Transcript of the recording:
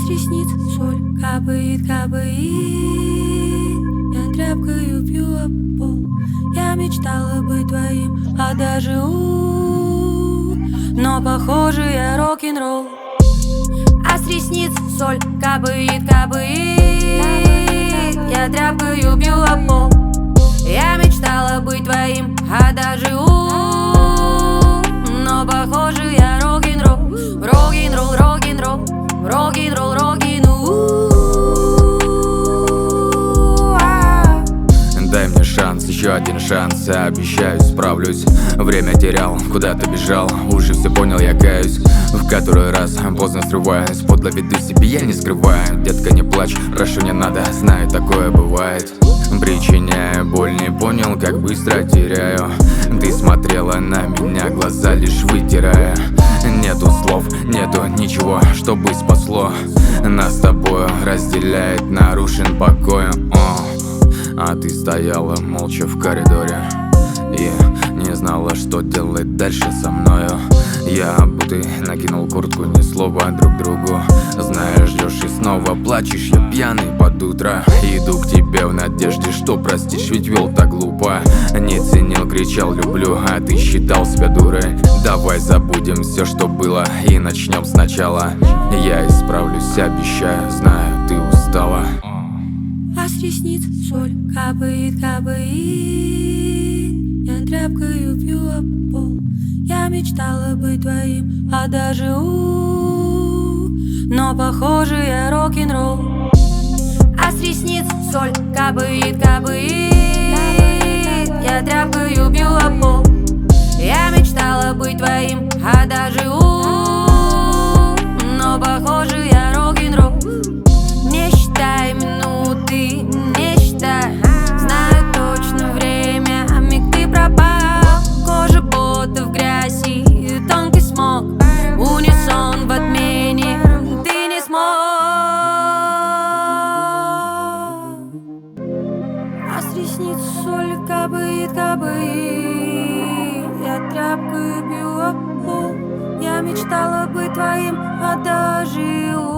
с ресниц соль капает, капает. Я тряпкою бью об пол. Я мечтала быть твоим, а даже но похоже я рок-н-ролл. А с ресниц соль капает, капает. Я тряпкою бью об пол. Я мечтала быть твоим, а даже но похоже я рок-н-ролл. Рок-н-ролл, рок-н-ролл, рок-н-ролл, рок-н-ролл. Дай мне шанс, еще один шанс, обещаю, справлюсь. Время терял, куда-то бежал, уже все понял, я каюсь. В который раз поздно срываюсь, подло веду себе, я не скрываю. Детка, не плачь, прошу, не надо, знаю, такое бывает. Причиняя боль, не понял, как быстро теряю. Ты смотрела на меня, глаза лишь вытирая. Нету слов, нету ничего, чтобы спасло. Нас с тобою разделяет, нарушен покой. А ты стояла молча в коридоре и не знала, что делать дальше со мною. Я будто накинул куртку, ни слова друг другу. Знаешь, ждешь и снова плачешь, я пьяный под утро. Иду к тебе в надежде, что простишь, ведь вел так глупо. Не ценил, кричал люблю, а ты считал себя дурой. Давай забудем все, что было, и начнем сначала. Я исправлюсь, обещаю, знаю, ты устала. А с ресниц соль капает, капает. Я тряпкою бью об пол. Я мечтала быть твоим, а даже но похоже я рок-н-ролл. А с ресниц соль капает, капает. Я тряпкою бью об пол. Я мечтала быть твоим, а даже но похоже я рок-н-ролл. Не считай минуты, не считай. Знаю точно время, а миг ты пропал. Кожа будто в грязи, тонкий смог. Унисон в отмене, ты не смог. А с ресниц соль капает, капает. Я тряпкою бью об пол. Я мечтала быть твоим, а даже